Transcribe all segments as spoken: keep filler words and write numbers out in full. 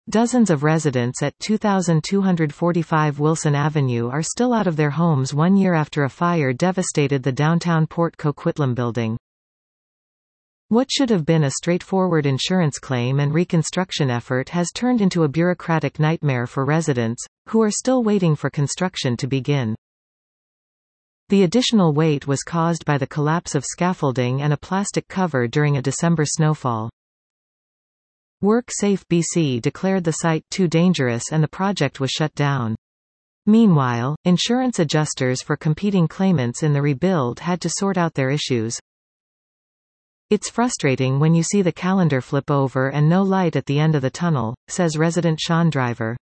Dozens of residents at two thousand two hundred forty-five Wilson Avenue are still out of their homes one year after a fire devastated the downtown Port Coquitlam building. What should have been a straightforward insurance claim and reconstruction effort has turned into a bureaucratic nightmare for residents, who are still waiting for construction to begin. The additional wait was caused by the collapse of scaffolding and a plastic cover during a December snowfall. WorkSafe B C declared the site too dangerous and the project was shut down. Meanwhile, insurance adjusters for competing claimants in the rebuild had to sort out their issues. It's frustrating when you see the calendar flip over and no light at the end of the tunnel, says resident Sean Driver.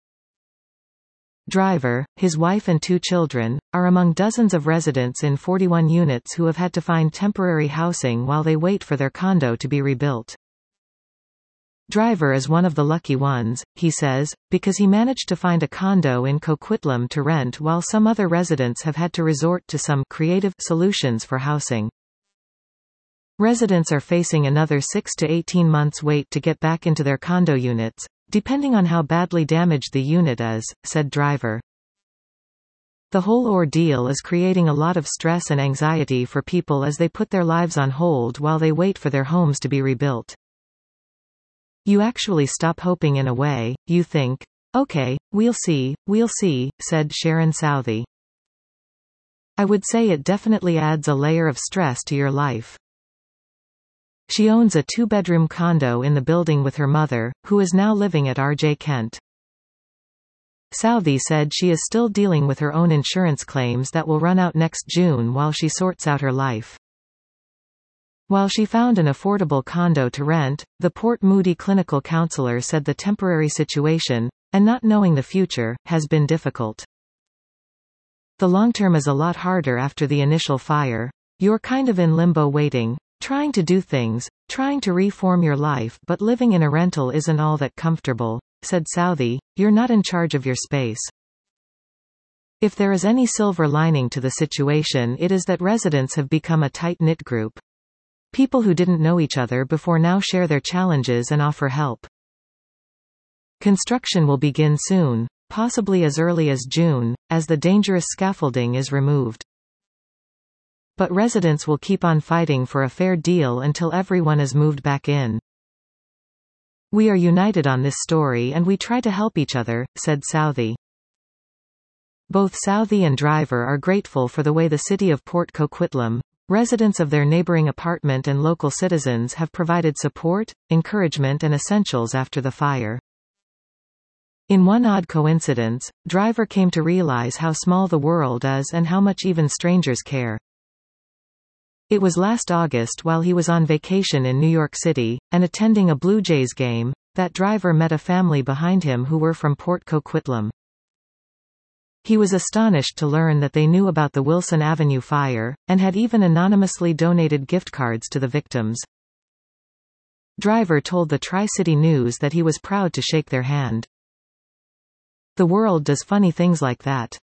Driver, his wife and two children, are among dozens of residents in forty-one units who have had to find temporary housing while they wait for their condo to be rebuilt. Driver is one of the lucky ones, he says, because he managed to find a condo in Coquitlam to rent while some other residents have had to resort to some creative solutions for housing. Residents are facing another six to eighteen months wait to get back into their condo units, depending on how badly damaged the unit is, said Driver. The whole ordeal is creating a lot of stress and anxiety for people as they put their lives on hold while they wait for their homes to be rebuilt. You actually stop hoping in a way, you think, okay, we'll see, we'll see, said Sharon Southey. I would say it definitely adds a layer of stress to your life. She owns a two-bedroom condo in the building with her mother, who is now living at R J Kent. Southey said she is still dealing with her own insurance claims that will run out next June while she sorts out her life. While she found an affordable condo to rent, the Port Moody clinical counselor said the temporary situation, and not knowing the future, has been difficult. The long term is a lot harder after the initial fire. You're kind of in limbo waiting, trying to do things, trying to reform your life, but living in a rental isn't all that comfortable, said Southey. You're not in charge of your space. If there is any silver lining to the situation, it is that residents have become a tight-knit group. People who didn't know each other before now share their challenges and offer help. Construction will begin soon, possibly as early as June, as the dangerous scaffolding is removed. But residents will keep on fighting for a fair deal until everyone is moved back in. We are united on this story and we try to help each other, said Southey. Both Southey and Driver are grateful for the way the city of Port Coquitlam, residents of their neighboring apartment and local citizens have provided support, encouragement and essentials after the fire. In one odd coincidence, Driver came to realize how small the world is and how much even strangers care. It was last August while he was on vacation in New York City, and attending a Blue Jays game, that Driver met a family behind him who were from Port Coquitlam. He was astonished to learn that they knew about the Wilson Avenue fire, and had even anonymously donated gift cards to the victims. Driver told the Tri-City News that he was proud to shake their hand. The world does funny things like that.